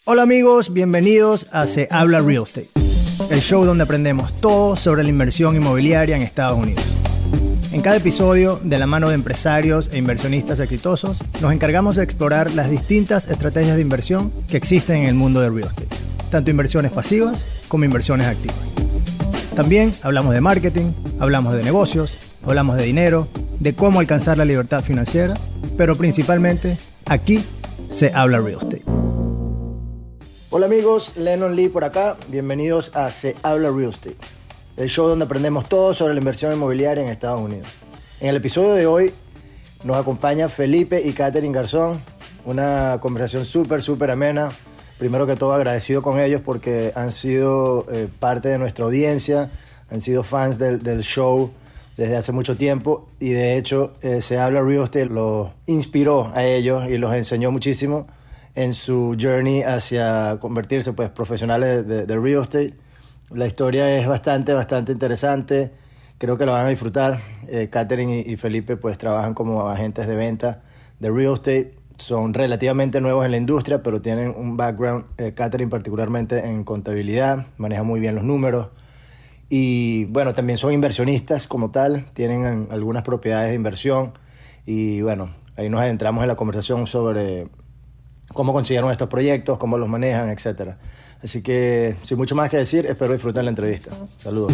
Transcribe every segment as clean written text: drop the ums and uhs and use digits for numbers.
Hola amigos, bienvenidos a Se Habla Real Estate, el show donde aprendemos todo sobre la inversión inmobiliaria en Estados Unidos. En cada episodio, de la mano de empresarios e inversionistas exitosos, nos encargamos de explorar las distintas estrategias de inversión que existen en el mundo del real estate, tanto inversiones pasivas como inversiones activas. También hablamos de marketing, hablamos de negocios, hablamos de dinero, de cómo alcanzar la libertad financiera, pero principalmente aquí se habla real estate. Hola amigos, Lennon Lee por acá, bienvenidos a Se Habla Real Estate, el show donde aprendemos todo sobre la inversión inmobiliaria en Estados Unidos. En el episodio de hoy nos acompaña Felipe y Katherine Garzón, una conversación súper amena. Primero que todo agradecido con ellos porque han sido parte de nuestra audiencia, han sido fans del show desde hace mucho tiempo y de hecho Se Habla Real Estate los inspiró a ellos y los enseñó muchísimo en su journey hacia convertirse pues profesionales de real estate. La historia es bastante interesante, creo que la van a disfrutar. Katherine y Felipe pues trabajan como agentes de venta de real estate, son relativamente nuevos en la industria, pero tienen un background, Katherine particularmente en contabilidad, maneja muy bien los números y bueno, también son inversionistas como tal, tienen algunas propiedades de inversión y bueno, ahí nos adentramos en la conversación sobre cómo consiguieron estos proyectos, cómo los manejan, etcétera. Así que, sin mucho más que decir, espero disfrutar la entrevista. Saludos.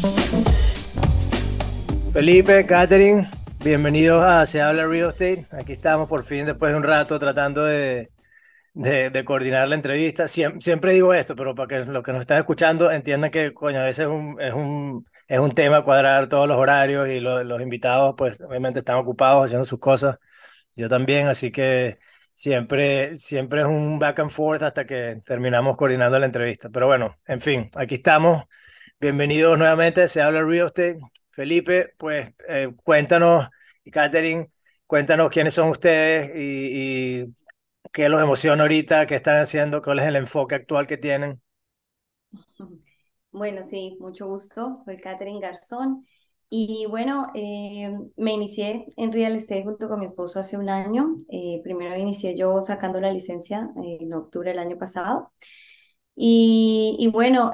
Felipe, Katherine, bienvenidos a Se Habla Real Estate. Aquí estamos por fin, después de un rato, tratando de coordinar la entrevista. Siempre digo esto, pero para que los que nos están escuchando entiendan que, coño, a veces es un tema cuadrar todos los horarios y los invitados, pues, obviamente están ocupados haciendo sus cosas. Yo también, así que siempre es un back and forth hasta que terminamos coordinando la entrevista. Pero bueno, en fin, aquí estamos. Bienvenidos nuevamente, Se Habla Real Estate. Felipe, pues cuéntanos, y Katherine, cuéntanos quiénes son ustedes y qué los emociona ahorita, qué están haciendo, cuál es el enfoque actual que tienen. Bueno, sí, mucho gusto. Soy Katherine Garzón y bueno, me inicié en real estate junto con mi esposo hace un año. Primero inicié yo sacando la licencia en octubre del año pasado y bueno,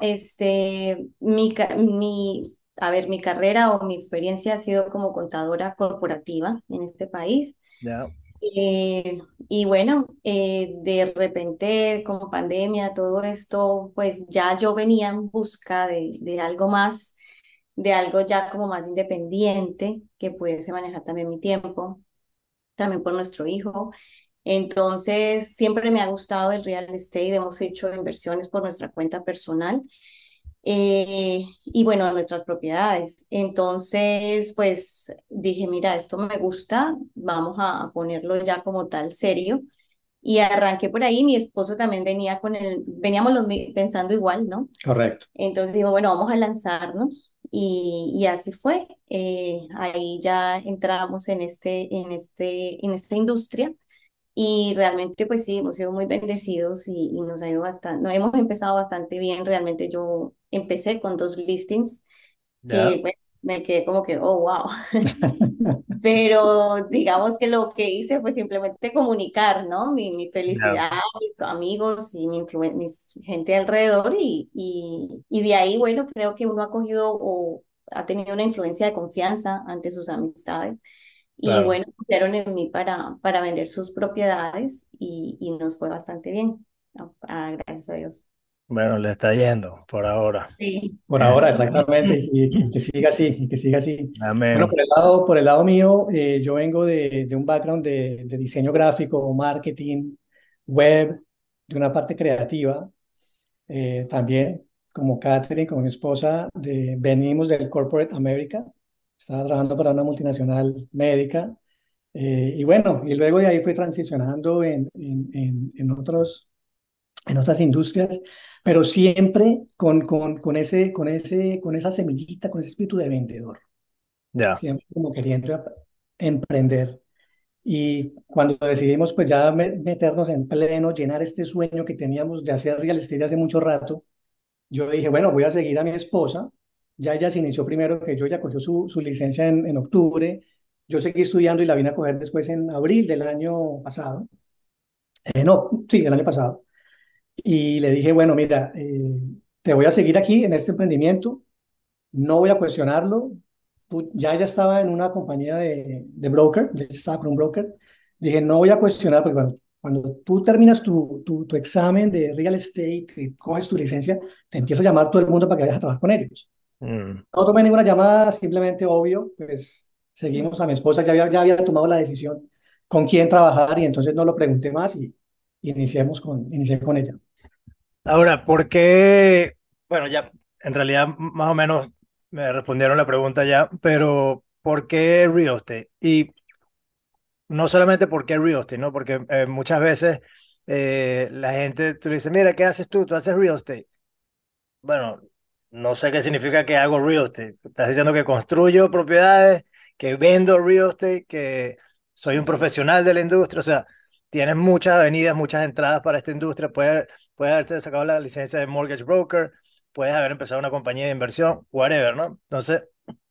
mi carrera o mi experiencia ha sido como contadora corporativa en este país. Ya. Y bueno, de repente, como pandemia, todo esto, pues ya yo venía en busca de algo más, de algo ya como más independiente, que pudiese manejar también mi tiempo, también por nuestro hijo. Entonces, siempre me ha gustado el real estate, hemos hecho inversiones por nuestra cuenta personal y bueno, nuestras propiedades. Entonces, pues dije, mira, esto me gusta, vamos a ponerlo ya como tal serio. Y arranqué por ahí, mi esposo también venía veníamos pensando igual, ¿no? Correcto. Entonces digo, bueno, vamos a lanzarnos y así fue. Ahí ya entramos en esta industria y realmente, pues sí, hemos sido muy bendecidos y nos ha ido bastante, nos hemos empezado bastante bien. Realmente yo empecé con 2 listings Ya. que bueno, me quedé como que, oh, wow. Pero digamos que lo que hice fue simplemente comunicar, ¿no? Mi Ya. felicidad a mis amigos y mi gente alrededor y de ahí, bueno, creo que uno ha cogido o ha tenido una influencia de confianza ante sus amistades y Claro. bueno, confiaron en mí para vender sus propiedades y nos fue bastante bien. Gracias a Dios. Bueno, le está yendo por ahora. Sí. Por ahora, exactamente, y que siga así, y que siga así. Bueno, Amén. por el lado mío, yo vengo de un background de diseño gráfico, marketing, web, de una parte creativa. También, como Katherine, como mi esposa, venimos del Corporate America. Estaba trabajando para una multinacional médica. Y bueno, y luego de ahí fui transicionando en otras industrias, pero siempre con esa semillita, con ese espíritu de vendedor, Ya. siempre como queriendo emprender. Y cuando decidimos pues ya meternos en pleno, llenar este sueño que teníamos de hacer real estate hace mucho rato, yo dije, bueno, voy a seguir a mi esposa. Ya ella se inició primero que yo, ella cogió su licencia en octubre. Yo seguí estudiando y la vine a coger después en abril del año pasado. No, sí, del año pasado. y le dije, bueno, mira, te voy a seguir aquí en este emprendimiento, no voy a cuestionarlo. Ya estaba en una compañía de broker, ya estaba con un broker. Dije, no voy a cuestionar, porque cuando tú terminas tu examen de real estate y coges tu licencia, te empieza a llamar todo el mundo para que vayas a trabajar con ellos. Mm. No tomé ninguna llamada, simplemente obvio, pues seguimos a mi esposa, ya había tomado la decisión con quién trabajar y entonces no lo pregunté más y inicié con ella. Ahora, ¿por qué? Bueno, ya en realidad más o menos me respondieron la pregunta ya, pero ¿por qué real estate? Y no solamente por qué real estate, ¿no? Porque muchas veces la gente, tú le dices, mira, ¿qué haces tú? Tú haces real estate. Bueno, no sé qué significa que hago real estate. Estás diciendo que construyo propiedades, que vendo real estate, que soy un profesional de la industria. O sea, tienes muchas avenidas, muchas entradas para esta industria. Puedes haberte sacado la licencia de mortgage broker, puedes haber empezado una compañía de inversión, whatever, ¿no? Entonces,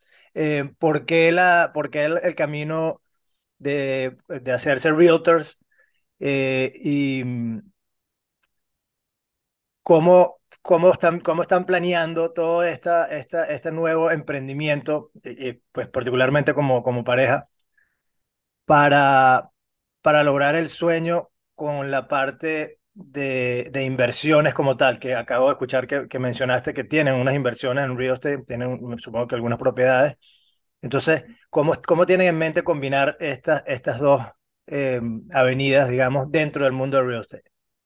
¿por qué el camino de hacerse realtors? Y cómo están planeando todo este nuevo emprendimiento, pues particularmente como pareja, para, para lograr el sueño con la parte de inversiones como tal, que acabo de escuchar que mencionaste que tienen unas inversiones en real estate, tienen supongo que algunas propiedades. Entonces, ¿cómo tienen en mente combinar estas dos avenidas, digamos, dentro del mundo del real estate?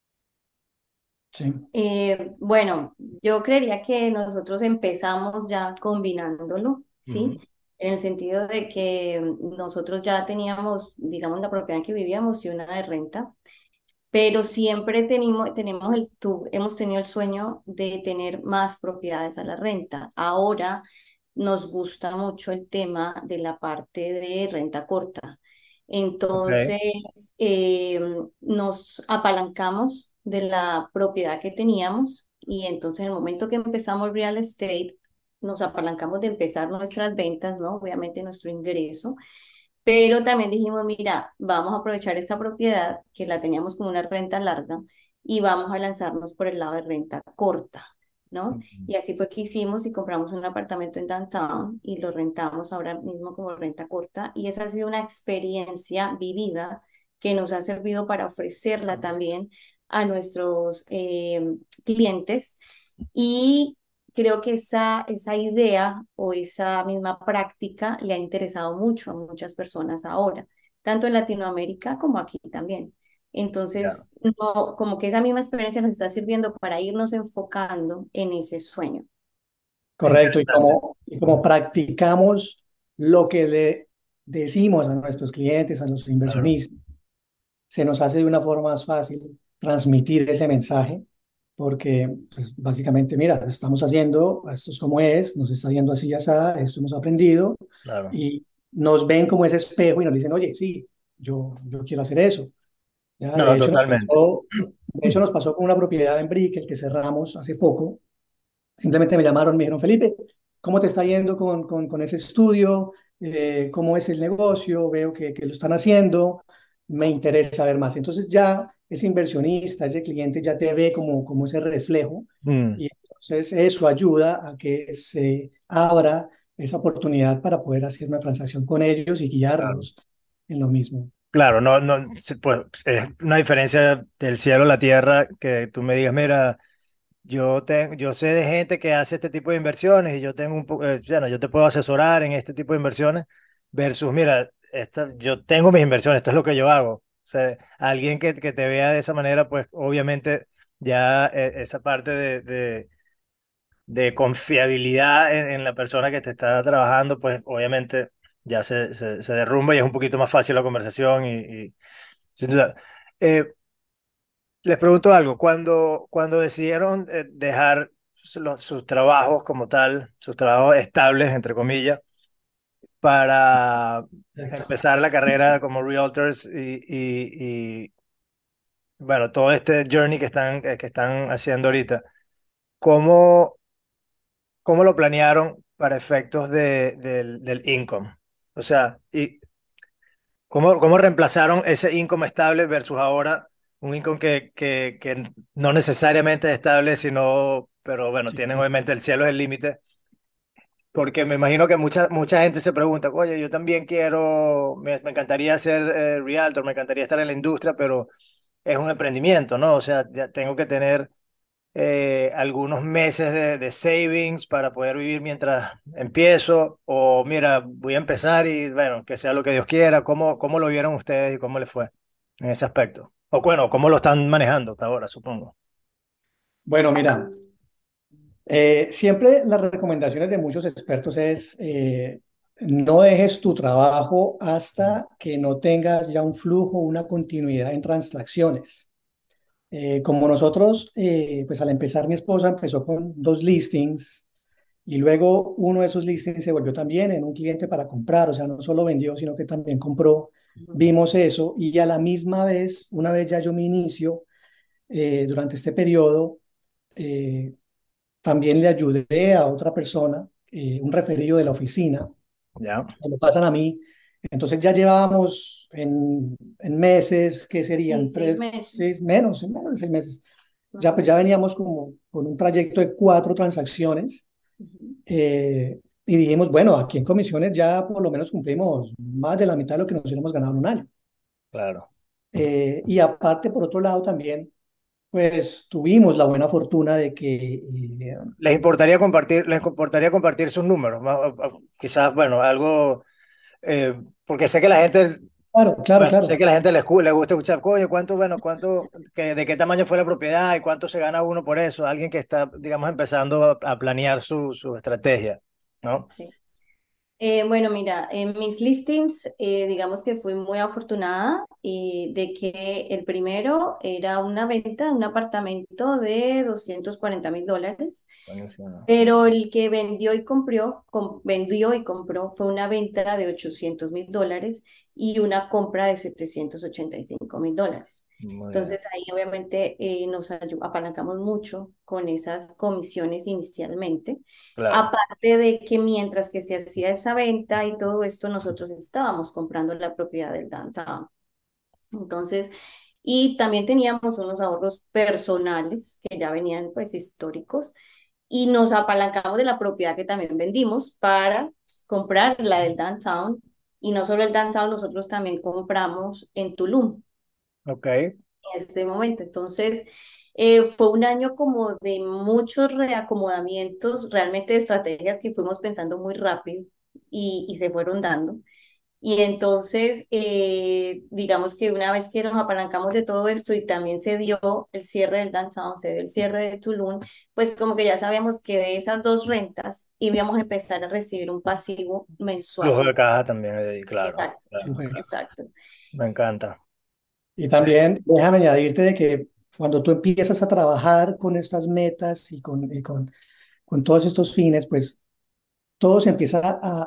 Sí, Bueno, yo creería que nosotros empezamos ya combinándolo, ¿sí? Ujú. En el sentido de que nosotros ya teníamos, digamos, la propiedad en que vivíamos y una de renta, pero siempre hemos tenido el sueño de tener más propiedades a la renta. Ahora nos gusta mucho el tema de la parte de renta corta. Ok. Entonces, eh, nos apalancamos de la propiedad que teníamos y entonces en el momento que empezamos real estate, nos apalancamos de empezar nuestras ventas, ¿no? Obviamente nuestro ingreso, pero también dijimos, mira, vamos a aprovechar esta propiedad que la teníamos como una renta larga y vamos a lanzarnos por el lado de renta corta, ¿no? Ujú. Y así fue que hicimos y compramos un apartamento en downtown y lo rentamos ahora mismo como renta corta. Y esa ha sido una experiencia vivida que nos ha servido para ofrecerla también a nuestros clientes y creo que esa idea o esa misma práctica le ha interesado mucho a muchas personas ahora, tanto en Latinoamérica como aquí también. Ya. Entonces, no, como que esa misma experiencia nos está sirviendo para irnos enfocando en ese sueño. correcto. Interesante. Y como practicamos lo que le decimos a nuestros clientes, a los Claro. inversionistas, se nos hace de una forma más fácil transmitir ese mensaje, porque pues, básicamente, mira, lo estamos haciendo, esto es como es, nos está yendo así, así, esto hemos aprendido, Claro. y nos ven como ese espejo y nos dicen, oye, sí, yo quiero hacer eso. ¿Ya? No, totalmente. De hecho, nos pasó con una propiedad en Brickell que cerramos hace poco. Simplemente me llamaron, me dijeron, Felipe, ¿cómo te está yendo con ese estudio? ¿Cómo es el negocio? Veo que lo están haciendo, me interesa ver más. Entonces ya ese inversionista, ese cliente ya te ve como ese reflejo Mm, y entonces eso ayuda a que se abra esa oportunidad para poder hacer una transacción con ellos y claro. guiarlos en lo mismo. Claro, pues es una diferencia del cielo a la tierra que tú me digas, mira, yo sé de gente que hace este tipo de inversiones y yo tengo bueno, yo te puedo asesorar en este tipo de inversiones versus, mira, yo tengo mis inversiones, esto es lo que yo hago. O sea, alguien que te vea de esa manera, pues obviamente ya esa parte de confiabilidad en la persona que te está trabajando, pues obviamente ya se derrumba y es un poquito más fácil la conversación y sin duda. Eh, Les pregunto algo, cuando decidieron dejar sus trabajos como tal, sus trabajos estables, entre comillas, para Exacto. empezar la carrera como realtors bueno, todo este journey que están haciendo ahorita, ¿cómo, cómo lo planearon para efectos del income? O sea, ¿cómo reemplazaron ese income estable versus ahora un income que no necesariamente es estable, sino, pero bueno, Sí, tienen sí. obviamente el cielo es el límite, porque me imagino que mucha gente se pregunta, oye, yo también quiero, me encantaría ser realtor, me encantaría estar en la industria, pero es un emprendimiento, ¿no? O sea, ya tengo que tener algunos meses de savings para poder vivir mientras empiezo, o mira, voy a empezar y bueno, que sea lo que Dios quiera. ¿Cómo lo vieron ustedes y cómo les fue en ese aspecto? O bueno, ¿cómo lo están manejando hasta ahora, supongo? Bueno, mira, siempre las recomendaciones de muchos expertos es no dejes tu trabajo hasta que no tengas ya un flujo, una continuidad en transacciones. Como nosotros, pues al empezar mi esposa empezó con 2 listings y luego uno de esos listings se volvió también en un cliente para comprar, o sea, no solo vendió, sino que también compró. Ujú. Vimos eso y a la misma vez, una vez ya yo me inicio, durante este periodo, eh, también le ayudé a otra persona, un referido de la oficina, Ya, me lo pasan a mí. Entonces ya llevábamos en meses, ¿qué Sí, serían? seis 3, meses. 6, menos de 6 meses. Ya, pues Ujú, ya veníamos como con un trayecto de 4 transacciones, ujú. y dijimos, bueno, aquí en comisiones ya por lo menos cumplimos más de la mitad de lo que nos hubiéramos ganado en un año. claro. Y aparte, por otro lado, también, pues tuvimos la buena fortuna de que, ¿Les importaría compartir sus números? Quizás, bueno, algo, porque sé que la gente, claro, claro, bueno, sé claro. que la gente le gusta escuchar, coño, de qué tamaño fue la propiedad y cuánto se gana uno por eso. Alguien que está, digamos, empezando a planear su estrategia, ¿no? Sí. Bueno, mira, en mis listings, digamos que fui muy afortunada de que el primero era una venta de un apartamento de $240,000, Buenísimo. pero el que vendió y compró fue una venta de $800,000 y una compra de $785,000. Muy bien, Entonces ahí obviamente nos apalancamos mucho con esas comisiones inicialmente. claro. Aparte de que mientras que se hacía esa venta y todo esto, nosotros estábamos comprando la propiedad del downtown. Entonces, y también teníamos unos ahorros personales que ya venían pues históricos y nos apalancamos de la propiedad que también vendimos para comprar la del downtown. Y no solo el downtown, nosotros también compramos en Tulum Ok, en este momento. Entonces, fue un año como de muchos reacomodamientos, realmente de estrategias que fuimos pensando muy rápido y se fueron dando. Y entonces, digamos que una vez que nos apalancamos de todo esto y también se dio el cierre del downtown, se dio el cierre de Tulum, pues como que ya sabíamos que de esas dos rentas íbamos a empezar a recibir un pasivo mensual. flujo de caja también, claro, Exacto, claro. exacto. Me encanta. Y Sí, también déjame añadirte de que cuando tú empiezas a trabajar con estas metas y con todos estos fines, pues todo se empieza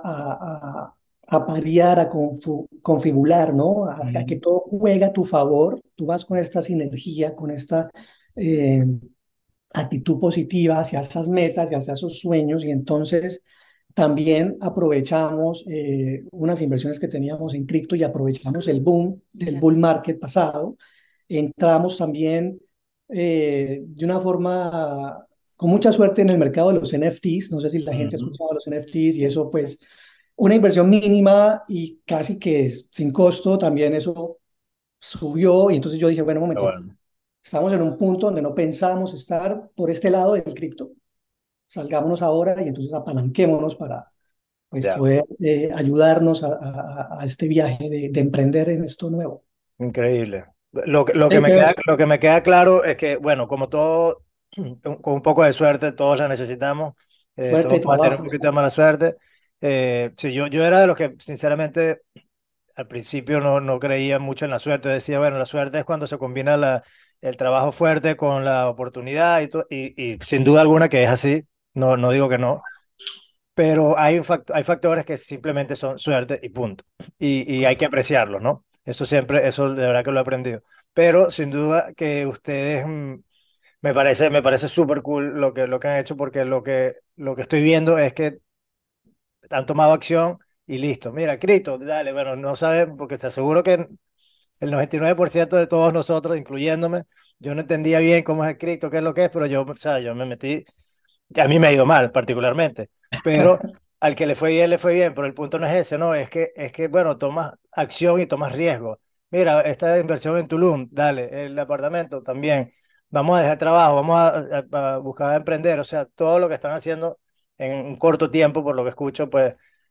a parear, a configurar, ¿no? A que ujú, todo juega a tu favor. Tú vas con esta sinergia, con esta eh, actitud positiva hacia esas metas y hacia esos sueños, y entonces también aprovechamos unas inversiones que teníamos en cripto y aprovechamos el boom del bull Exacto. market pasado. Entramos también de una forma, con mucha suerte, en el mercado de los NFTs. No sé si la gente ha ujú. escuchado de los NFTs, y eso pues una inversión mínima y casi que sin costo, también eso subió. Y entonces yo dije, bueno, un Qué momento, bueno. estamos en un punto donde no pensábamos estar por este lado del cripto. Salgámonos ahora y entonces apalanquémonos para pues Ya, poder ayudarnos a este viaje de emprender en esto nuevo. increíble. Lo que Sí, me queda, lo que me queda claro es que, bueno, como todo, con un poco de suerte, todos la necesitamos, suerte todos y podemos tener un trabajo. poquito de mala suerte. Sí, yo era de los que, sinceramente, al principio no creía mucho en la suerte. Decía, bueno, la suerte es cuando se combina el trabajo fuerte con la oportunidad y sin duda alguna que es así, no digo que no, pero hay factores que simplemente son suerte y punto. Y hay que apreciarlos, ¿no? Eso siempre, eso de verdad que lo he aprendido. Pero sin duda que ustedes, me parece súper cool lo que han hecho, porque lo que estoy viendo es que han tomado acción y listo. Mira, Crito, dale, bueno, no saben, porque te aseguro que el 99% de todos nosotros, incluyéndome, yo no entendía bien cómo es el cripto, qué es lo que es, pero yo, o sea, yo me metí, que a mí me ha ido mal particularmente, pero al que le fue bien, pero el punto no es ese, no, es que bueno, tomas acción y tomas riesgo. Mira, esta inversión en Tulum, dale, el apartamento también, vamos a dejar trabajo, vamos a buscar emprender, o sea, todo lo que están haciendo en un corto tiempo, por lo que escucho, pues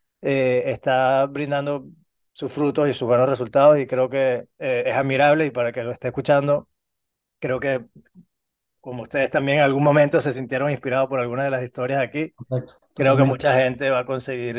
está brindando sus frutos y sus buenos resultados y creo que es admirable y para que lo esté escuchando, creo que como ustedes también en algún momento se sintieron inspirados por alguna de las historias aquí, Correcto, creo que totalmente. mucha gente va a conseguir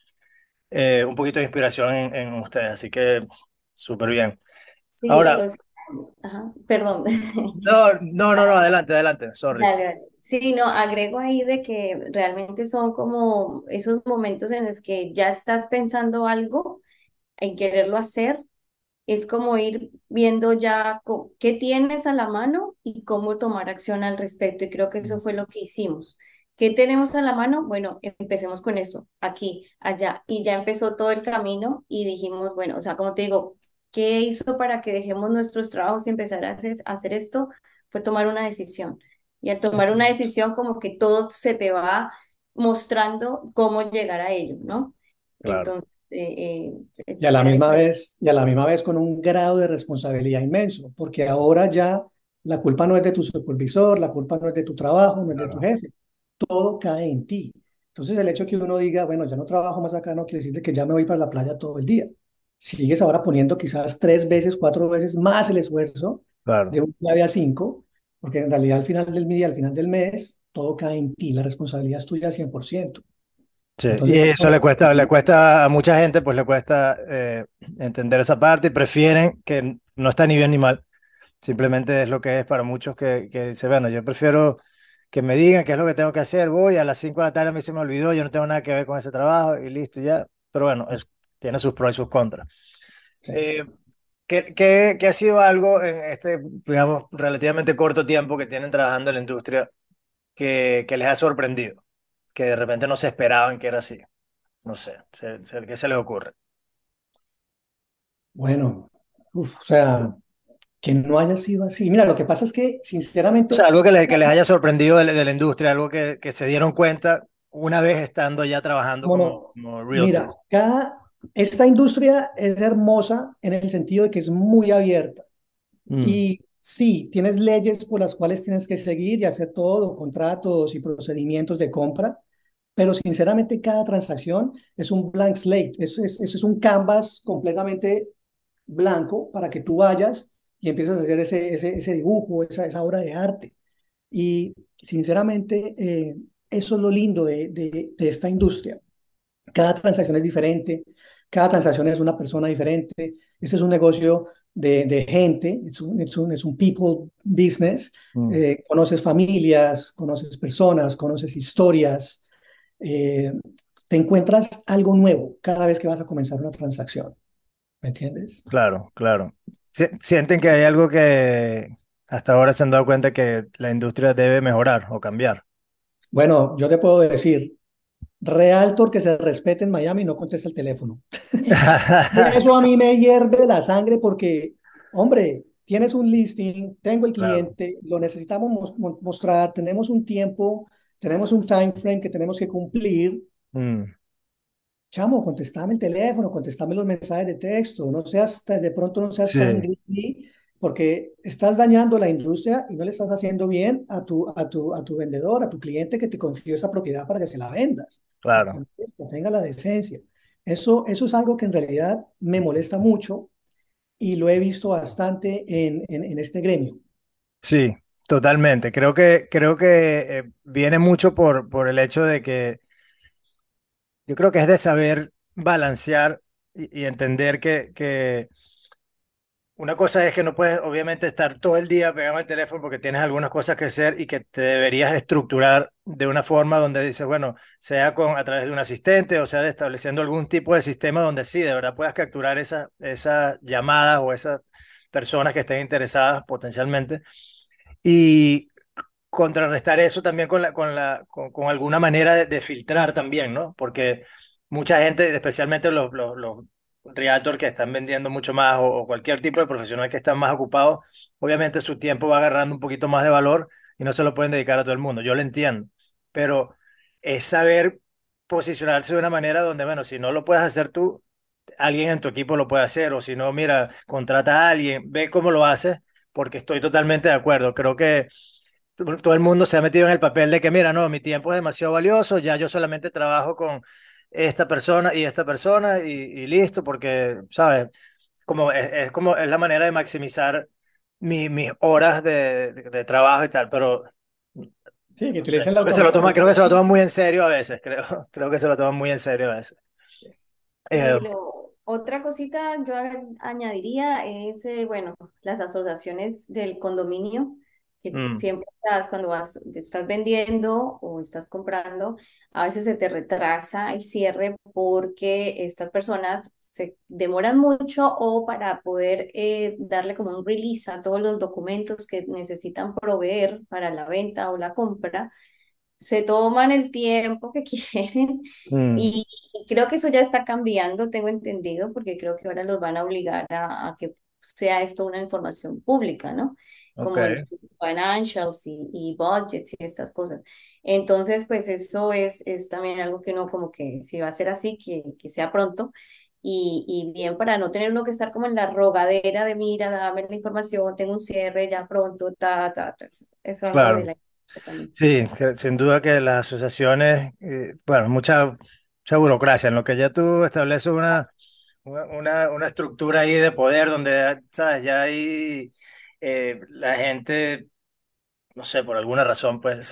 un poquito de inspiración en ustedes, así que súper bien. Sí, Ahora, o sea, ajá, perdón. no, adelante, adelante, sorry. Dale, dale. Sí, no, agrego ahí de que realmente son como esos momentos en los que ya estás pensando algo en quererlo hacer, es como ir viendo ya qué tienes a la mano y cómo tomar acción al respecto. Y creo que eso fue lo que hicimos. ¿Qué tenemos a la mano? Bueno, empecemos con esto, aquí, allá. Y ya empezó todo el camino y dijimos, bueno, o sea, como te digo, ¿qué hizo para que dejemos nuestros trabajos y empezar a hacer esto? Fue tomar una decisión. Y al tomar una decisión, como que todo se te va mostrando cómo llegar a ello, ¿no? Claro, Entonces, Y a la para mí misma fue... vez, y a la misma vez con un grado de responsabilidad inmenso, porque ahora ya la culpa no es de tu supervisor, la culpa no es de tu trabajo, no es de tu claro, jefe, todo cae en ti. Entonces el hecho que uno diga, bueno, ya no trabajo más acá, no quiere decir de que ya me voy para la playa todo el día. Sigues ahora poniendo quizás 3 veces, 4 veces más el esfuerzo de claro. un 9 a 5, porque en realidad al final del día, al final del mes, todo cae en ti, la responsabilidad es tuya 100%. Sí, y Entonces, eso le cuesta a mucha gente, pues le cuesta entender esa parte y prefieren que no está ni bien ni mal. Simplemente es lo que es para muchos que dicen, bueno, yo prefiero que me digan qué es lo que tengo que hacer, voy a las 5 de la tarde, a mí se me olvidó, yo no tengo nada que ver con ese trabajo y listo, ya. Pero bueno, tiene sus pros y sus contras. sí. Eh, ¿qué ha sido algo en este, digamos, relativamente corto tiempo que tienen trabajando en la industria que les ha sorprendido? Que de repente no se esperaban que era así. No sé, ¿qué se les ocurre? Bueno, o sea, que no haya sido así. Mira, lo que pasa es que, O sea, sinceramente, algo que les haya sorprendido de la industria, algo que se dieron cuenta una vez estando ya trabajando mono, como mira, realtors. esta industria es hermosa en el sentido de que es muy abierta. Mm, Y sí, tienes leyes por las cuales tienes que seguir y hacer todo, contratos y procedimientos de compra, pero sinceramente cada transacción es un blank slate, es un canvas completamente blanco para que tú vayas y empieces a hacer ese dibujo, esa obra de arte. Y sinceramente, eso es lo lindo de esta industria. Cada transacción es diferente, cada transacción es una persona diferente. Este es un negocio de gente, es un people business. mm. Conoces familias, conoces personas, conoces historias. eh, Te encuentras algo nuevo cada vez que vas a comenzar una transacción. ¿Me entiendes? Claro, claro. ¿Sienten que hay algo que hasta ahora se han dado cuenta que la industria debe mejorar o cambiar? Bueno, yo te puedo decir, Realtor que se respete en Miami no contesta el teléfono. Y eso a mí me hierve la sangre porque, hombre, tienes un listing, tengo el Claro. cliente, lo necesitamos mostrar, tenemos un tiempo, tenemos un time frame que tenemos que cumplir. Mm, Chamo, contestame el teléfono, contestame los mensajes de texto, no seas, de pronto no seas tan sí, greedy, porque estás dañando la industria y no le estás haciendo bien a tu vendedor, a tu cliente que te confió esa propiedad para que se la vendas. O sea, claro. que tenga la decencia. Eso es algo que en realidad me molesta mucho y lo he visto bastante en este gremio. Sí, totalmente. Creo que viene mucho por el hecho de que yo creo que es de saber balancear y entender que una cosa es que no puedes, obviamente, estar todo el día pegado al teléfono porque tienes algunas cosas que hacer y que te deberías estructurar de una forma donde dices, bueno, sea a través de un asistente o sea de estableciendo algún tipo de sistema donde sí, de verdad puedas capturar esas llamadas o esas personas que estén interesadas potencialmente y contrarrestar eso también con alguna manera de filtrar también, ¿no? Porque mucha gente, especialmente los realtor que están vendiendo mucho más o cualquier tipo de profesional que está más ocupado, obviamente su tiempo va agarrando un poquito más de valor y no se lo pueden dedicar a todo el mundo. Yo lo entiendo, pero es saber posicionarse de una manera donde, bueno, si no lo puedes hacer tú, alguien en tu equipo lo puede hacer, o si no, mira, contrata a alguien, ve cómo lo haces, porque estoy totalmente de acuerdo. Creo que todo el mundo se ha metido en el papel de que, mira, no, mi tiempo es demasiado valioso, ya yo solamente trabajo con esta persona y listo, porque, ¿sabes? Como es como es la manera de maximizar mis horas de trabajo y tal, pero Sí, que no sé, utilicen la creo que se lo automatización. toman muy en serio a veces, creo que se lo toman muy en serio a veces. Eh, Otra cosita yo añadiría es, bueno, las asociaciones del condominio, que mm, siempre estás, cuando estás vendiendo o estás comprando, a veces se te retrasa el cierre porque estas personas se demoran mucho o para poder darle como un release a todos los documentos que necesitan proveer para la venta o la compra se toman el tiempo que quieren mm, y creo que eso ya está cambiando, tengo entendido, porque creo que ahora los van a obligar a que sea esto una información pública, ¿no? ok, Como el financials y budgets y estas cosas. Entonces, pues eso es también algo que uno como que si va a ser así, que sea pronto. Y bien para no tener uno que estar como en la rogadera de mira, dame la información, tengo un cierre ya pronto, ta. Eso es algo de claro. la también. Sí, sin duda que las asociaciones, bueno, mucha burocracia, en lo que ya tú estableces una estructura ahí de poder donde, ¿sabes? Ya ahí la gente, no sé, por alguna razón, pues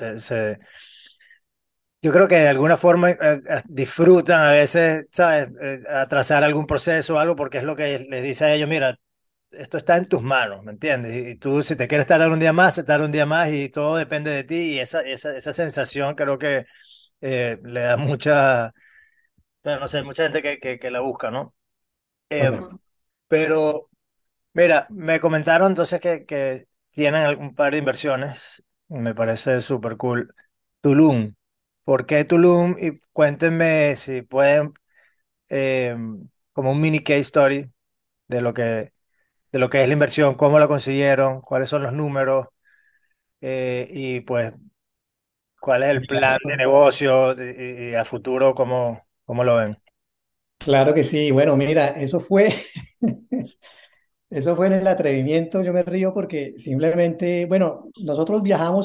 yo creo que de alguna forma disfrutan a veces, ¿sabes? Atrasar algún proceso o algo porque es lo que les dice a ellos, mira, esto está en tus manos, ¿me entiendes? Y tú si te quieres tardar un día más, se tarda un día más y todo depende de ti y esa sensación creo que le da mucha, pero no sé, mucha gente que la busca, ¿no? Eh, Correcto. Ujú. pero mira, me comentaron entonces que tienen un par de inversiones, me parece súper cool. Tulum, ¿por qué Tulum? Y cuéntenme si pueden, eh, como un mini case story de de lo que es la inversión, cómo la consiguieron, cuáles son los números y pues cuál es el Mira, plan de negocio y a futuro, cómo lo ven. claro que sí. Bueno, mira, eso fue, eso fue en el atrevimiento. Yo me río porque simplemente, bueno, nosotros viajamos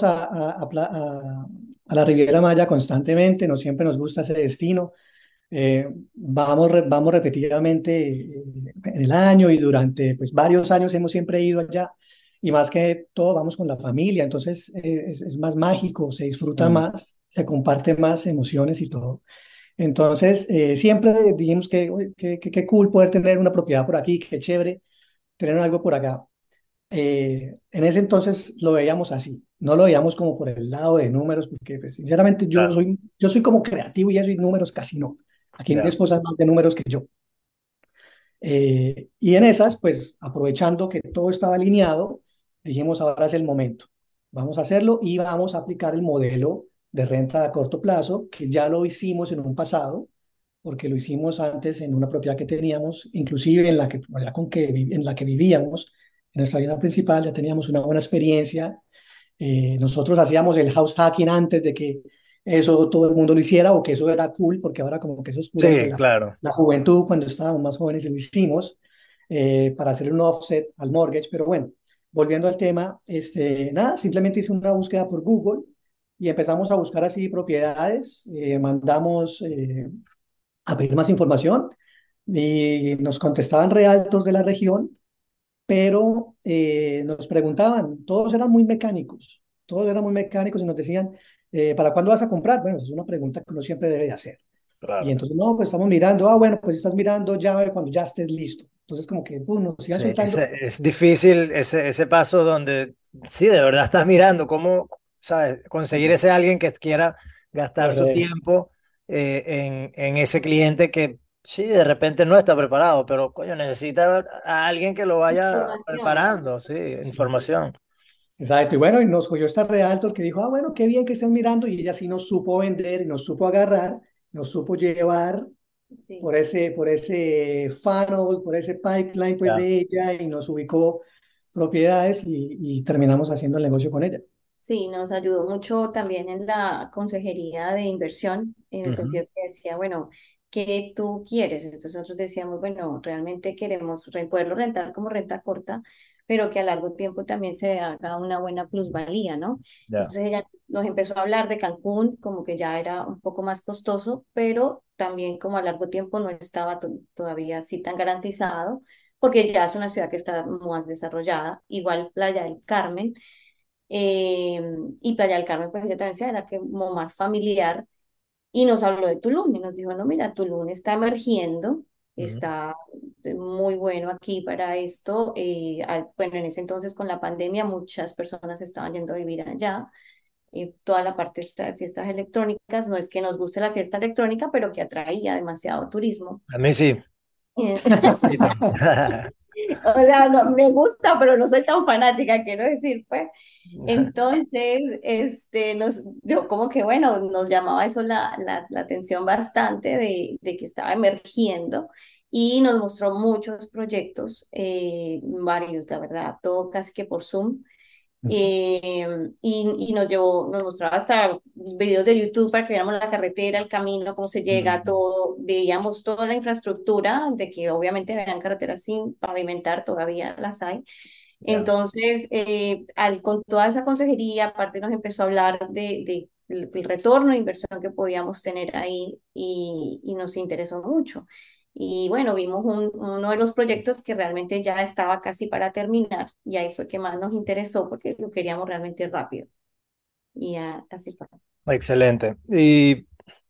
a la Riviera Maya constantemente, no siempre nos gusta ese destino. Vamos repetidamente en el año y durante pues, varios años hemos siempre ido allá. Y más que todo, vamos con la familia, entonces es más mágico, se disfruta Mm, más, se comparte más emociones y todo. Entonces, siempre dijimos que, uy, qué cool poder tener una propiedad por aquí, qué chévere tener algo por acá. En ese entonces lo veíamos así, no lo veíamos como por el lado de números, porque pues, sinceramente claro, yo soy como creativo y eso y números casi no. Aquí mi ya. esposa es más de números que yo. Y en esas, pues aprovechando que todo estaba alineado, dijimos ahora es el momento. Vamos a hacerlo y vamos a aplicar el modelo de renta a corto plazo, que ya lo hicimos en un pasado, porque lo hicimos antes en una propiedad que teníamos, inclusive en la en la que vivíamos, en nuestra vida principal, ya teníamos una buena experiencia. Nosotros hacíamos el house hacking antes de que eso todo el mundo lo hiciera o que eso era cool, porque ahora como que eso es pura de Sí, claro. la juventud, cuando estábamos más jóvenes y lo hicimos para hacer un offset al mortgage. Pero bueno, volviendo al tema, nada, simplemente hice una búsqueda por Google y empezamos a buscar así propiedades, mandamos a pedir más información y nos contestaban realtos de la región, pero nos preguntaban, todos eran muy mecánicos y nos decían, ¿para cuándo vas a comprar? Bueno, es una pregunta que uno siempre debe de hacer. Y Claro. entonces, no, pues estamos mirando, bueno, pues estás mirando ya cuando ya estés listo. Entonces, como que nos iban Sí, soltando. es difícil ese paso donde sí, de verdad estás mirando cómo, ¿sabes? Conseguir ese alguien que quiera gastar su Correcto. tiempo en ese cliente que sí, de repente no está preparado, pero coño, necesita a alguien que lo vaya Información. preparando, sí, información. Exacto, y bueno, y nos cogió esta realtor que dijo, bueno, qué bien que estén mirando, y ella sí nos supo vender y nos supo agarrar, nos supo llevar. Sí. por ese funnel, por ese pipeline pues Ya. de ella y nos ubicó propiedades y terminamos haciendo el negocio con ella. Sí, nos ayudó mucho también en la consejería de inversión, en el Ujú. sentido que decía, bueno, ¿qué tú quieres? Entonces nosotros decíamos, bueno, realmente queremos poderlo rentar como renta corta, pero que a largo tiempo también se haga una buena plusvalía, ¿no? Ya. Entonces ella nos empezó a hablar de Cancún, como que ya era un poco más costoso, pero también como a largo tiempo no estaba todavía así tan garantizado, porque ya es una ciudad que está más desarrollada, igual Playa del Carmen. eh, y Playa del Carmen, pues ella también decía, era que como más familiar, y nos habló de Tulum, y nos dijo, no, mira, Tulum está emergiendo, Ujú. está muy bueno aquí para esto. Bueno, en ese entonces con la pandemia muchas personas estaban yendo a vivir allá, toda la parte esta de fiestas electrónicas, no es que nos guste la fiesta electrónica, pero que atraía demasiado turismo. A mí sí. Eh, Poquito. O sea, no, me gusta, pero no soy tan fanática, quiero decir, pues. Entonces, yo como que, bueno, nos llamaba eso la atención bastante de que estaba emergiendo y nos mostró muchos proyectos, varios, la verdad, todo casi que por Zoom. Y nos mostraba hasta videos de YouTube para que viéramos la carretera, el camino, cómo se llega, Mm. todo, veíamos toda la infraestructura, de que obviamente habían carreteras sin pavimentar, todavía las hay. Ya. Entonces, con toda esa consejería, aparte nos empezó a hablar de el retorno de inversión que podíamos tener ahí y nos interesó mucho. Y bueno, vimos uno de los proyectos que realmente ya estaba casi para terminar y ahí fue que más nos interesó porque lo queríamos realmente rápido. Y así fue. Excelente. ¿Y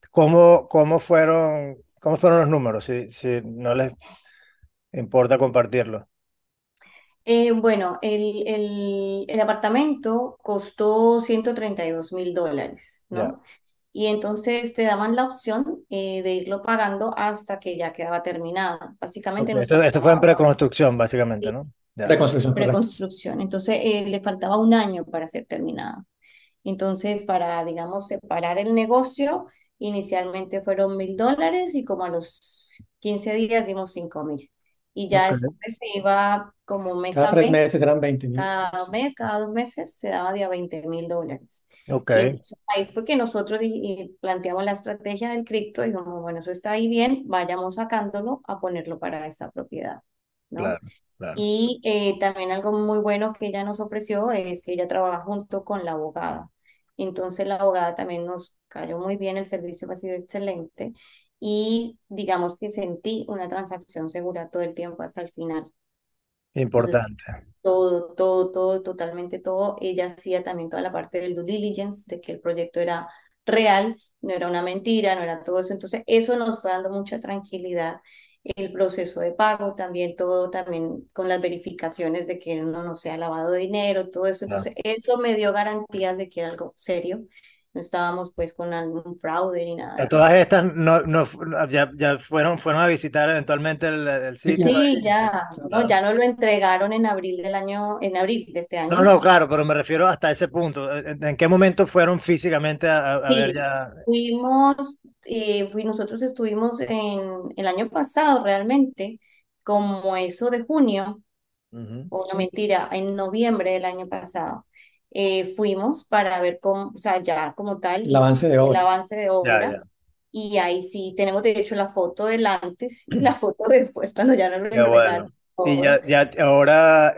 cómo fueron los números? Si no les importa compartirlo. Bueno, el apartamento costó $132.000, Ya. ¿no? Y entonces te daban la opción de irlo pagando hasta que ya quedaba terminada. Ok, Básicamente nos esto fue en faltaba preconstrucción, básicamente, ¿no? Ya. Reconstrucción, correcto. reconstrucción. Entonces le faltaba un año para ser terminada. Entonces, para, digamos, separar el negocio, inicialmente fueron $1.000 y como a los 15 días dimos 5.000. Y ya Ok. después se iba como mes Cada a tres mes, meses eran 20.000. cada mes, cada 2 meses, se daba de a $20.000. Ok. Y entonces ahí fue que nosotros planteamos la estrategia del cripto y dijimos, bueno, eso está ahí bien, vayamos sacándolo a ponerlo para esta propiedad, ¿no? Claro, claro. Y también algo muy bueno que ella nos ofreció es que ella trabaja junto con la abogada. Entonces la abogada también nos cayó muy bien, el servicio ha sido excelente y digamos que sentí una transacción segura todo el tiempo hasta el final. Entonces Importante. todo, todo, todo, totalmente todo. Ella hacía también toda la parte del due diligence, de que el proyecto era real, no era una mentira, no era todo eso. Entonces, eso nos fue dando mucha tranquilidad. El proceso de pago, también todo, también con las verificaciones de que uno no sea lavado de dinero, todo eso. Ya. Entonces, eso me dio garantías de que era algo serio. No estábamos pues con algún fraude ni nada A de todas eso. estas ya fueron a visitar eventualmente el Sí, sitio. claro. Sí, Sí, ya, no, claro. ya nos lo entregaron en abril de este No, año. no, claro, pero me refiero hasta ese punto. ¿En qué momento fueron físicamente a ver Sí, ya? nosotros estuvimos el año pasado realmente, como eso de junio, Ujú. o no mentira, en noviembre del año pasado, fuimos para ver cómo, o sea, ya como tal, El avance de el obra. avance de Ya, obra, ya. y ahí sí tenemos de hecho la foto del antes y la foto después cuando ya nos lo Qué entregaron bueno. Y todo. ya ahora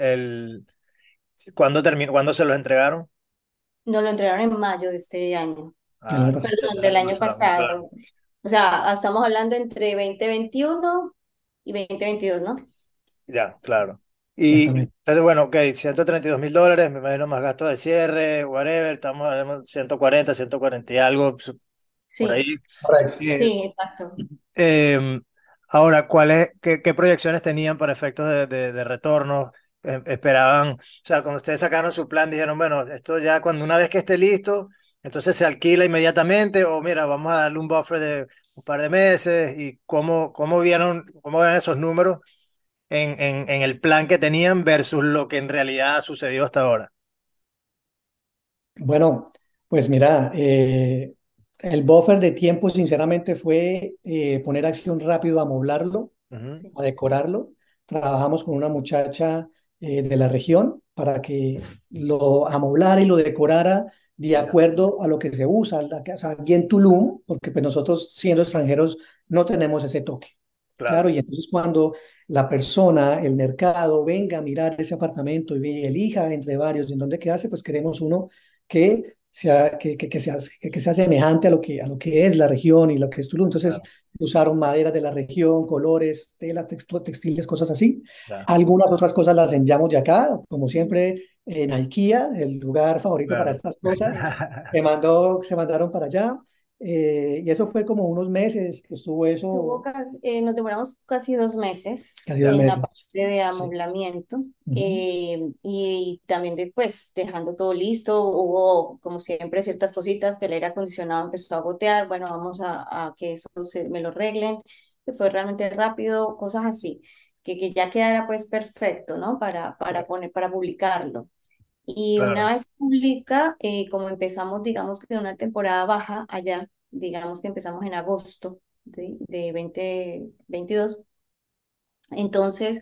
¿cuándo se los entregaron? Nos lo entregaron en mayo de este año, El año Ah, pasado. perdón, el del año año pasado, claro. pasado. O sea, estamos hablando entre 2021 y 2022, ¿no? Ya, claro. Y Exactamente. entonces, bueno, ok, $132.000, me imagino más gastos de cierre, whatever, estamos hablando de 140 y algo, por ahí. Sí, Correcto. Eh, sí, exacto. Em, ahora, qué proyecciones tenían para efectos de retorno? Esperaban, o sea, cuando ustedes sacaron su plan, dijeron, bueno, esto ya cuando una vez que esté listo, entonces se alquila inmediatamente, o mira, vamos a darle un buffer de un par de meses, y cómo vieron esos números en el plan que tenían versus lo que en realidad ha sucedido hasta ahora. Bueno, pues mira, el buffer de tiempo, sinceramente, fue poner acción rápido a amoblarlo, Ujú. Sí. a decorarlo. Trabajamos con una muchacha de la región para que lo amoblara y lo decorara de Ya, acuerdo a lo que se usa. O sea, aquí en Tulum, porque pues nosotros siendo extranjeros no tenemos ese toque. claro, Claro, y entonces cuando la persona, el mercado, venga a mirar ese apartamento y elija entre varios en dónde quedarse, pues queremos uno que sea semejante a lo que es la región y lo que es Tulum. Entonces, claro, usaron maderas de la región, colores, telas, textiles, cosas así. ya, Algunas otras cosas las enviamos de acá, como siempre, en IKEA, el lugar favorito para claro. estas cosas. Sí. Se mandaron para allá. Y eso fue como unos meses que estuvo eso, Nos demoramos casi 2 meses casi dos en la meses. parte de Sí. amoblamiento, Ujú. y también después dejando todo listo, hubo como siempre ciertas cositas que el aire acondicionado empezó a gotear, bueno, vamos a que eso me lo arreglen, que fue realmente rápido, cosas así, que ya quedara pues perfecto, ¿no? Para publicarlo. Y una Claro, vez publica, como empezamos, digamos que en una temporada baja allá, digamos que empezamos en agosto de 2022, entonces,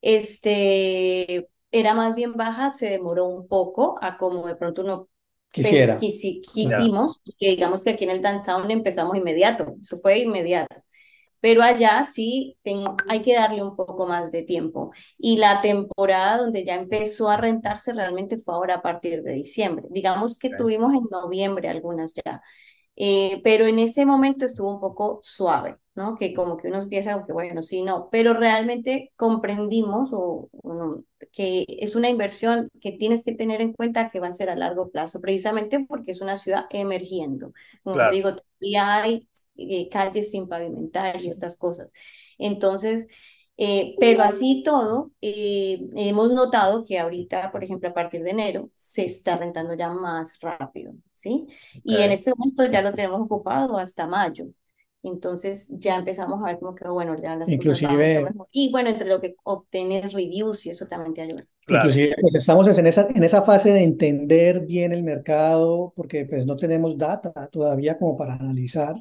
era más bien baja, se demoró un poco a como de pronto uno Quisiera. Claro. ya, quisimos, que digamos que aquí en el downtown empezamos inmediato, eso fue inmediato, pero allá sí hay que darle un poco más de tiempo. Y la temporada donde ya empezó a rentarse realmente fue ahora a partir de diciembre. Digamos que ok, tuvimos en noviembre algunas ya, pero en ese momento estuvo un poco suave, ¿no? Que como que uno piensa, aunque bueno, sí, no, pero realmente comprendimos que es una inversión que tienes que tener en cuenta que va a ser a largo plazo, precisamente porque es una ciudad emergiendo. Como te claro, digo, todavía hay calles sin pavimentar y estas cosas. Entonces, pero así todo, hemos notado que ahorita, por ejemplo, a partir de enero, se está rentando ya más rápido, ¿sí? Y en ok. este momento ya lo tenemos ocupado hasta mayo. Entonces ya empezamos a ver como que, bueno, ya las cosas van mucho Inclusive, mejor. Y bueno, entre lo que obtienes reviews y eso también te ayuda. Claro, pues estamos en esa fase de entender bien el mercado, porque pues no tenemos data todavía como para analizar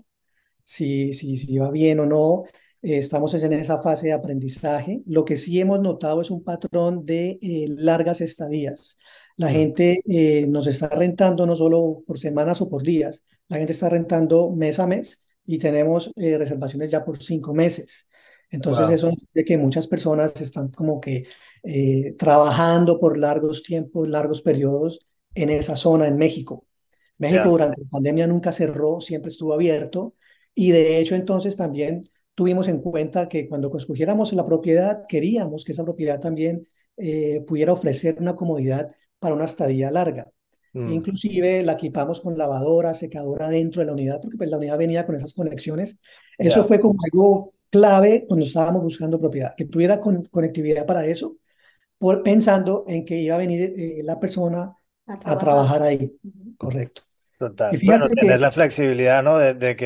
si va bien o no. Estamos en esa fase de aprendizaje. Lo que sí hemos notado es un patrón de largas estadías. La mm, gente nos está rentando no solo por semanas o por días, la gente está rentando mes a mes y tenemos reservaciones ya por 5 meses. Entonces wow, eso de que muchas personas están como que trabajando por largos tiempos, largos periodos en esa zona en México. México ya, durante la pandemia nunca cerró, siempre estuvo abierto y de hecho entonces también tuvimos en cuenta que cuando escogiéramos la propiedad queríamos que esa propiedad también pudiera ofrecer una comodidad para una estadía larga. mm, Inclusive la equipamos con lavadora, secadora dentro de la unidad porque pues la unidad venía con esas conexiones. Eso ya, fue como algo clave cuando estábamos buscando propiedad, que tuviera conectividad para eso, pensando en que iba a venir la persona A a trabajar. trabajar ahí. Ujú. Correcto. Y total. Bueno, fíjate tener que, la flexibilidad, ¿no?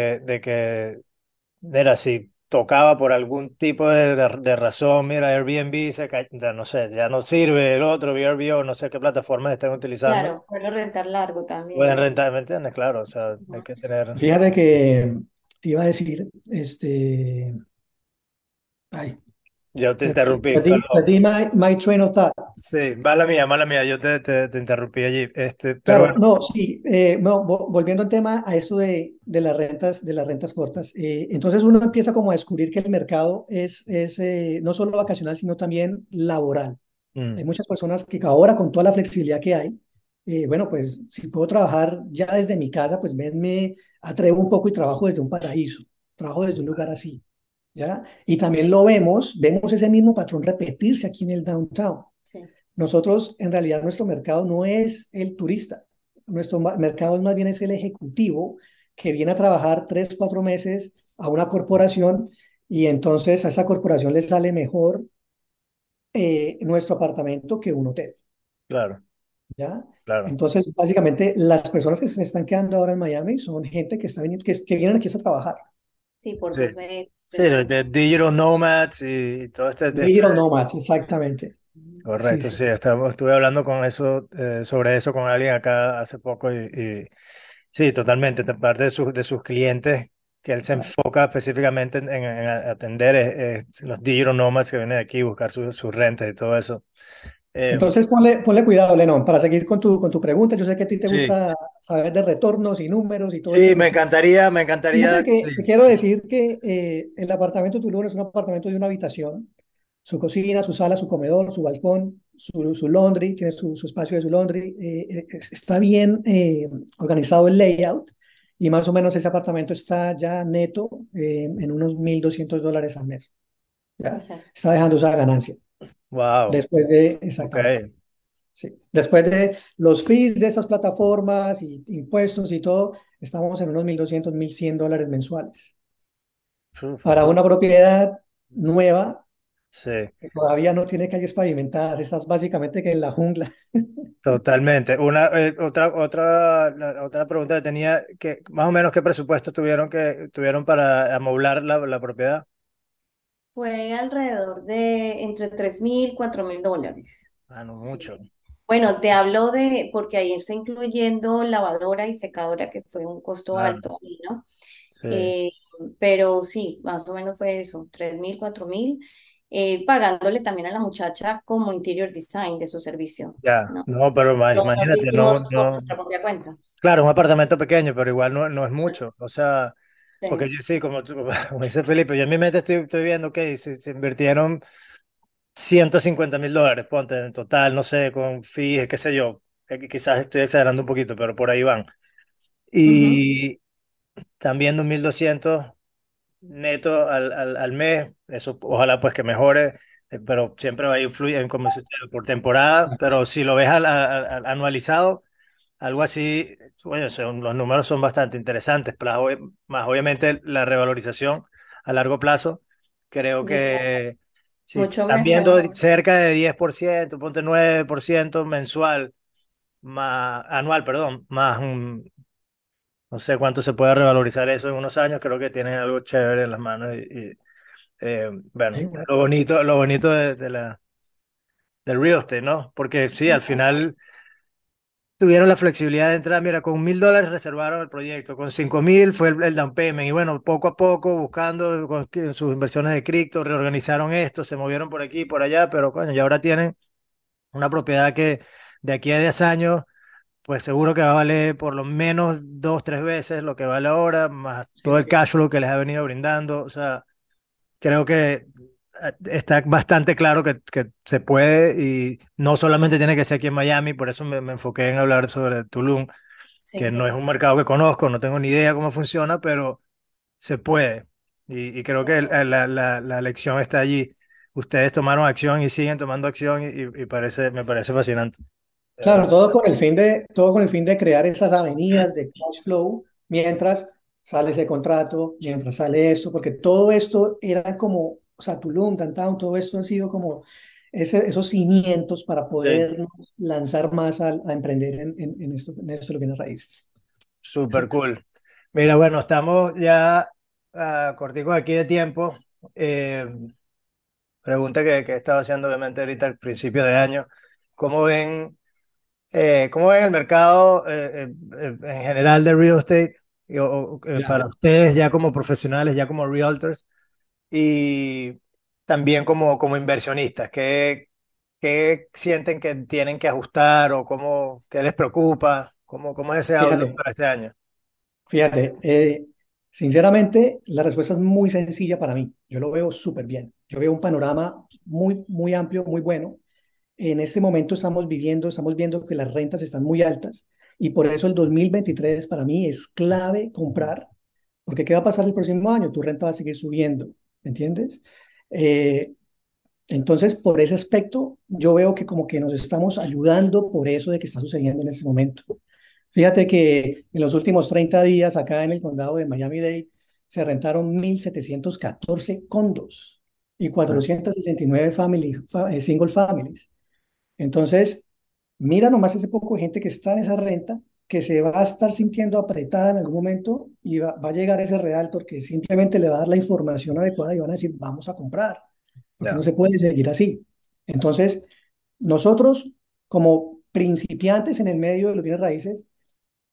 Mira, si tocaba por algún tipo de razón, mira, Airbnb ya no sé, ya no sirve el otro, VRBO, no sé qué plataformas están utilizando, Claro, puedo rentar largo pueden también. rentar, ¿me entiendes? Claro, o sea, hay Ujú. que tener... fíjate que te iba a decir, ay, Yo te interrumpí, perdí perdón. my train of thought. Sí, mala mía, yo te interrumpí allí. Pero Claro, bueno, no, sí, no, volviendo al tema a esto de las rentas cortas, entonces uno empieza como a descubrir que el mercado es no solo vacacional, sino también laboral. Hay mm, muchas personas que ahora con toda la flexibilidad que hay, bueno, pues si puedo trabajar ya desde mi casa, pues me atrevo un poco y trabajo desde un paraíso, trabajo desde un lugar así, ¿ya? Y también vemos ese mismo patrón repetirse aquí en el downtown. Sí. Nosotros, en realidad, nuestro mercado no es el turista, nuestro mercado más bien es el ejecutivo que viene a trabajar 3, 4 meses a una corporación y entonces a esa corporación le sale mejor nuestro apartamento que un hotel. claro, ¿Ya? claro. Entonces, básicamente, las personas que se están quedando ahora en Miami son gente que está viniendo, que vienen aquí a trabajar. Sí, por Sí, 2 meses, sí, 3 meses. de Digital Nomads y todo Digital nomads, exactamente. Sí, correcto, sí. sí, estuve hablando con eso, sobre eso con alguien acá hace poco Sí, totalmente. De parte de sus clientes, que él se Claro. enfoca específicamente en atender es los digital nomads que vienen aquí, buscar sus rentas y todo eso. Eh, Entonces, ponle cuidado, Lenón, para seguir con tu pregunta. Yo sé que a ti te sí, gusta saber de retornos y números y todo sí, este cuestión. me encantaría, Fíjate sí, que te quiero decir que el apartamento Tulum es un apartamento de una habitación, su cocina, su sala, su comedor, su balcón, su laundry, tiene su espacio de su laundry. Está bien organizado el layout y más o menos ese apartamento está ya neto en unos $1,200 al mes. Ya Exacto. está dejando esa ganancia. wow, Después de, ok. exactamente. Sí. Después de los fees de estas plataformas y impuestos y todo, estamos en unos $1,200, $1,100 mensuales. Uf, Para una propiedad nueva sí. que todavía no tiene calles pavimentadas, estás básicamente que en la jungla. Totalmente. Otra pregunta que tenía, que más o menos qué presupuesto tuvieron para amoblar la propiedad. Fue alrededor de entre 3.000, $4.000. Ah, no mucho. Sí. Bueno, te hablo de, porque ahí está incluyendo lavadora y secadora, que fue un costo Claro, alto, ¿no? sí, Eh, pero sí, más o menos fue eso, 3.000, 4.000, pagándole también a la muchacha como interior design de su servicio, ya. ¿no? No, pero Nosotros lo imagínate, hicimos por nuestra propia cuenta. claro, un apartamento pequeño, pero igual no es mucho. O sea, porque Sí. yo sí, como dice Felipe, yo en mi mente estoy viendo que se invirtieron $150,000, ponte en total, no sé, con fees, qué sé yo. Quizás estoy exagerando un poquito, pero por ahí van. Ujú. Y también 2.200 neto al mes, eso ojalá pues que mejore, pero siempre va a influir en como dices tú, por temporada, pero si lo ves anualizado, algo así, bueno, los números son bastante interesantes, más obviamente la revalorización a largo plazo, creo Sí, que si mucho están viendo mejor. cerca de 10%, ponte 9% mensual, más anual, perdón, más no sé cuánto se puede revalorizar eso en unos años, creo que tienen algo chévere en las manos bueno, Sí, bueno. lo bonito del real estate, ¿no? Porque sí, al final tuvieron la flexibilidad de entrar, mira, con $1,000 reservaron el proyecto, con 5.000 fue el down payment y bueno, poco a poco buscando sus inversiones de cripto, reorganizaron esto, se movieron por aquí y por allá, pero coño, ya ahora tienen una propiedad que de aquí a 10 años pues seguro que va a valer por lo menos 2, 3 veces lo que vale ahora, más todo Sí, el cash flow que les ha venido brindando. O sea, creo que está bastante claro que se puede y no solamente tiene que ser aquí en Miami, por eso me enfoqué en hablar sobre Tulum, que Sí, no es un mercado que conozco, no tengo ni idea cómo funciona, pero se puede. Y creo que la lección está allí. Ustedes tomaron acción y siguen tomando acción me parece fascinante, de claro, verdad. todo con el fin de crear esas avenidas de cash flow mientras sale ese contrato, mientras sale esto, porque todo esto era como, o sea, Tulum, Downtown, todo esto han sido como esos cimientos para Sí. poder lanzar más a emprender en esto de los bienes raíces. Super Sí, cool. Mira, bueno, estamos ya corticos aquí de tiempo. Eh, Pregunta que he estado haciendo obviamente ahorita al principio de año. ¿Cómo cómo ven el mercado en general de real estate ya. para ustedes ya como profesionales, ya como realtors y también como inversionistas? ¿Qué sienten que tienen que ajustar o qué les preocupa? ¿Cómo es ese outlook Fíjate, para este año? fíjate, sinceramente, la respuesta es muy sencilla para mí. Yo lo veo súper bien. Yo veo un panorama muy, muy amplio, muy bueno. En este momento estamos viendo que las rentas están muy altas y por eso el 2023 para mí es clave comprar, porque ¿qué va a pasar el próximo año? Tu renta va a seguir subiendo, ¿me entiendes? Eh, entonces, por ese aspecto, yo veo que como que nos estamos ayudando por eso de que está sucediendo en este momento. Fíjate que en los últimos 30 días acá en el condado de Miami-Dade se rentaron 1,714 condos y 469 single families. Entonces, mira nomás ese poco de gente que está en esa renta, que se va a estar sintiendo apretada en algún momento y va a llegar ese realtor que simplemente le va a dar la información adecuada y van a decir, vamos a comprar, porque no Ya. se puede seguir así. Entonces, nosotros como principiantes en el medio de los bienes raíces,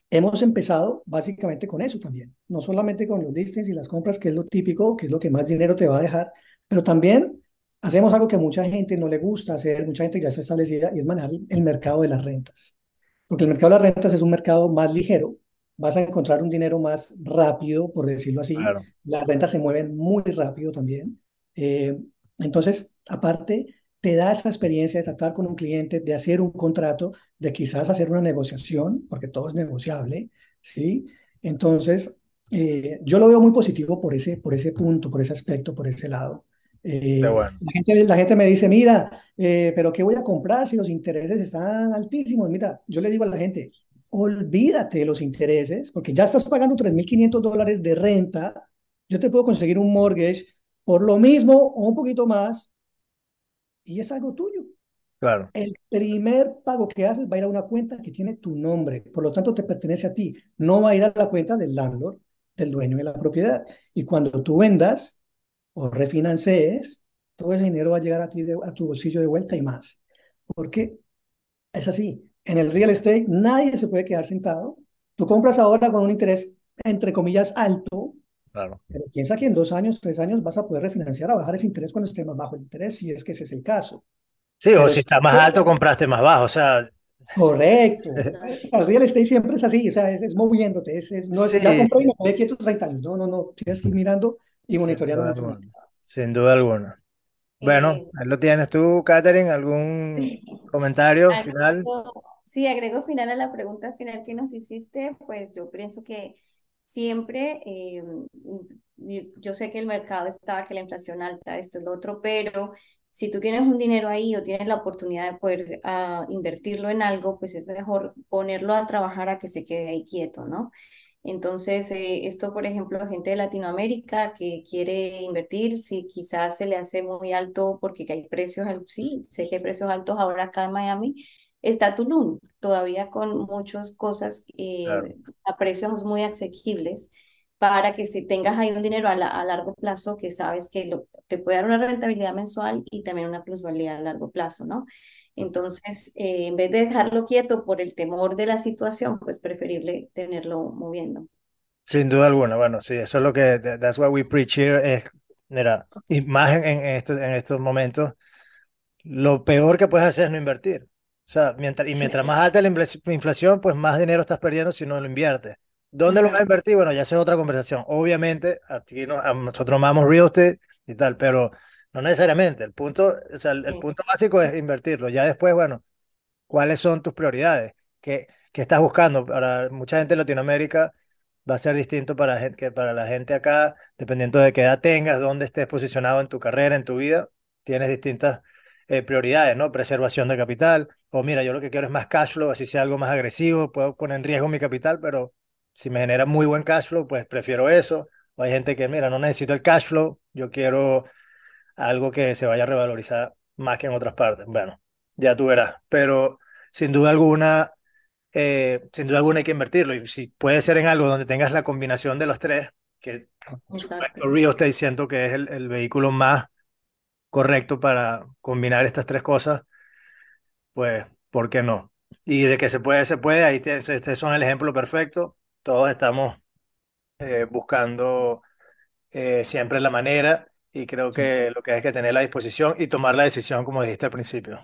hemos empezado básicamente con eso también, no solamente con los listings y las compras, que es lo típico, que es lo que más dinero te va a dejar, pero también hacemos algo que mucha gente no le gusta hacer, mucha gente ya está establecida, y es manejar el mercado de las rentas. Porque el mercado de las rentas es un mercado más ligero, vas a encontrar un dinero más rápido, por decirlo así. Claro. Las rentas se mueven muy rápido también. Eh, entonces, aparte, te da esa experiencia de tratar con un cliente, de hacer un contrato, de quizás hacer una negociación, porque todo es negociable, ¿sí? Entonces, yo lo veo muy positivo por ese punto, por ese aspecto, por ese lado. Qué bueno. La gente me dice, mira, pero ¿qué voy a comprar si los intereses están altísimos? Mira, yo le digo a la gente, olvídate de los intereses, porque ya estás pagando $3,500 de renta. Yo te puedo conseguir un mortgage por lo mismo o un poquito más y es algo tuyo. Claro. El primer pago que haces va a ir a una cuenta que tiene tu nombre, por lo tanto te pertenece a ti, no va a ir a la cuenta del landlord, del dueño de la propiedad. Y cuando tú vendas o refinancies, todo ese dinero va a llegar a ti, a tu bolsillo de vuelta y más. Porque es así. En el real estate nadie se puede quedar sentado. Tú compras ahora con un interés, entre comillas, alto, Claro. pero piensa que en 2 años, 3 años vas a poder refinanciar a bajar ese interés cuando esté más bajo el interés, si es que ese es el caso. Sí, o Pero si está más alto, compraste más bajo. O sea, correcto. O Exacto. sea, el real estate siempre es así, o sea, es moviéndote, no es, ya sí, compré y me quedé quieto 30 años. No, no, no, tienes que ir mirando y sin monitoreando duda mucho más. alguna. Sin duda alguna. Bueno, Eh, ahí lo tienes tú, Katherine. ¿Algún comentario final? Sí, agrego final a la pregunta final que nos hiciste, pues yo pienso que siempre, yo sé que el mercado está, que la inflación alta, esto y lo otro, pero si tú tienes un dinero ahí o tienes la oportunidad de poder invertirlo en algo, pues es mejor ponerlo a trabajar a que se quede ahí quieto, ¿no? Entonces, esto, por ejemplo, gente de Latinoamérica que quiere invertir, si quizás se le hace muy alto porque hay precios, sí, sé que hay precios altos ahora acá en Miami, está Tulum, todavía con muchas cosas Claro. a precios muy asequibles para que si tengas ahí un dinero a largo plazo que sabes que te puede dar una rentabilidad mensual y también una plusvalía a largo plazo, ¿no? Entonces, en vez de dejarlo quieto por el temor de la situación, pues preferible tenerlo moviendo. Sin duda alguna. Bueno, sí, eso es lo que, that's what we preach here, es, mira, y más en estos momentos, lo peor que puedes hacer es no invertir. O sea, mientras más alta la inflación, pues más dinero estás perdiendo si no lo inviertes. ¿Dónde lo vas a Exacto. invertir? Bueno, ya esa es otra conversación. Obviamente, a nosotros amamos real estate y tal, pero no necesariamente. El punto, o sea, el Sí. punto básico es invertirlo. Ya después, bueno, ¿cuáles son tus prioridades? ¿Qué estás buscando? Para mucha gente en Latinoamérica va a ser distinto que para la gente acá, dependiendo de qué edad tengas, dónde estés posicionado en tu carrera, en tu vida, tienes distintas prioridades, ¿no? Preservación de capital, o mira, yo lo que quiero es más cash flow, así sea algo más agresivo, puedo poner en riesgo mi capital, pero si me genera muy buen cash flow, pues prefiero eso. O hay gente que, mira, no necesito el cash flow, yo quiero algo que se vaya a revalorizar más que en otras partes. Bueno, ya tú verás, pero sin duda alguna, sin duda alguna hay que invertirlo. Y si puede ser en algo donde tengas la combinación de los tres, que por Exacto. supuesto Río está diciendo que es el vehículo más correcto para combinar estas tres cosas, pues, ¿por qué no? Y de que se puede, ustedes son el ejemplo perfecto. Todos estamos buscando siempre la manera y creo Sí. que lo que hay que tener la disposición y tomar la decisión, como dijiste al principio.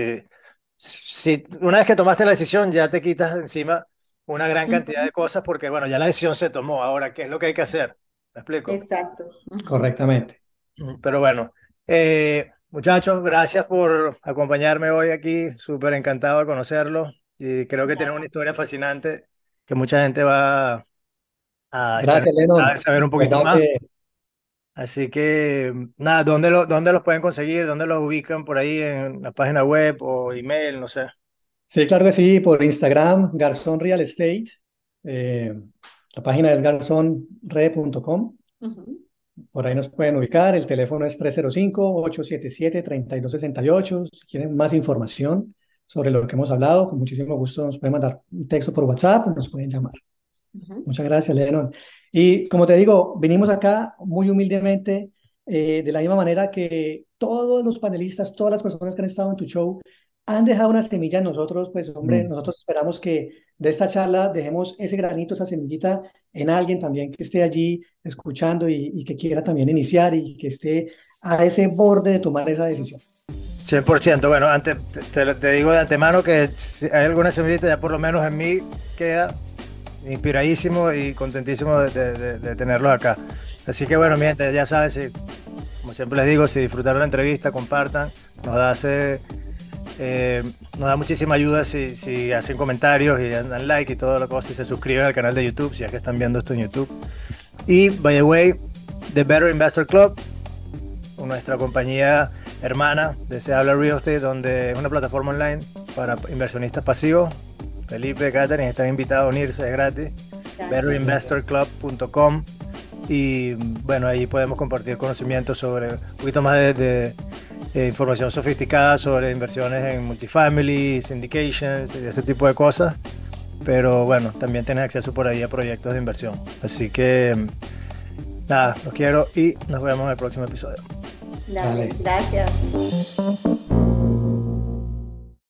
Si una vez que tomaste la decisión, ya te quitas de encima una gran cantidad de Ujú. cosas porque, bueno, ya la decisión se tomó. Ahora, ¿qué es lo que hay que hacer? ¿Me explico? Exacto. Ujú. Correctamente. Pero bueno, muchachos, gracias por acompañarme hoy aquí. Súper encantado de conocerlos y creo que tienen una historia fascinante que mucha gente va a estar Gracias, interesada en Lennon. saber un De poquito verdad más. que Así que, nada, dónde los pueden conseguir? ¿Dónde los ubican por ahí en la página web o email? No sé. sí, claro que sí, por Instagram, Garzón Real Estate. Eh, la página es garzonre.com. Ujú. Por ahí nos pueden ubicar. El teléfono es 305-877-3268. Si quieren más información sobre lo que hemos hablado, con muchísimo gusto nos pueden mandar un texto por WhatsApp o nos pueden llamar. Ujú. Muchas gracias, Lennon. Y como te digo, vinimos acá muy humildemente, de la misma manera que todos los panelistas, todas las personas que han estado en tu show han dejado una semilla en nosotros, pues hombre, Mm. nosotros esperamos que de esta charla dejemos ese granito, esa semillita en alguien también que esté allí escuchando y que quiera también iniciar y que esté a ese borde de tomar esa decisión. 100%. Bueno, antes te digo de antemano que si hay alguna semillita, ya por lo menos en mí queda inspiradísimo y contentísimo de tenerlos acá. Así que bueno, mi gente, ya saben, como siempre les digo, si disfrutaron la entrevista, compartan, nos da muchísima ayuda si hacen comentarios y dan like y todo lo que, y se suscriben al canal de YouTube, si es que están viendo esto en YouTube. Y, by the way, The Better Investor Club, nuestra compañía hermana de Se Habla Real Estate, donde es una plataforma online para inversionistas pasivos. Felipe, Catherine, están invitados a unirse, es gratis. betterinvestorclub.com. Y bueno, ahí podemos compartir conocimientos sobre un poquito más de información sofisticada sobre inversiones en multifamily, syndications y ese tipo de cosas. Pero bueno, también tienes acceso por ahí a proyectos de inversión. Así que nada, los quiero y nos vemos en el próximo episodio. Dale, gracias.